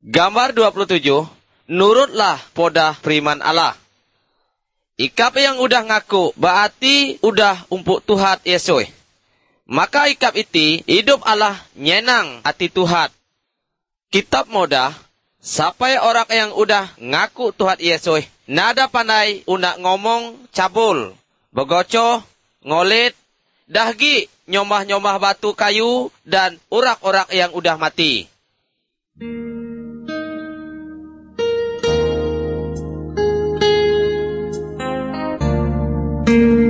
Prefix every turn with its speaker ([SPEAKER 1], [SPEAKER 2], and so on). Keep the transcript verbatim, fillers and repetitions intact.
[SPEAKER 1] Gambar dua puluh tujuh. Nurutlah podah firman Allah. Ikap yang udah ngaku, berarti udah umpuk Tuhan Yesus. Maka ikap iti, hidup Allah nyenang hati Tuhan. Kitab moda, sampai orang yang udah ngaku Tuhan Yesus, nada pandai unak ngomong cabul, begocoh, ngolit, dahgi, nyomah-nyomah batu kayu, dan urak-urak yang udah mati. Thank you.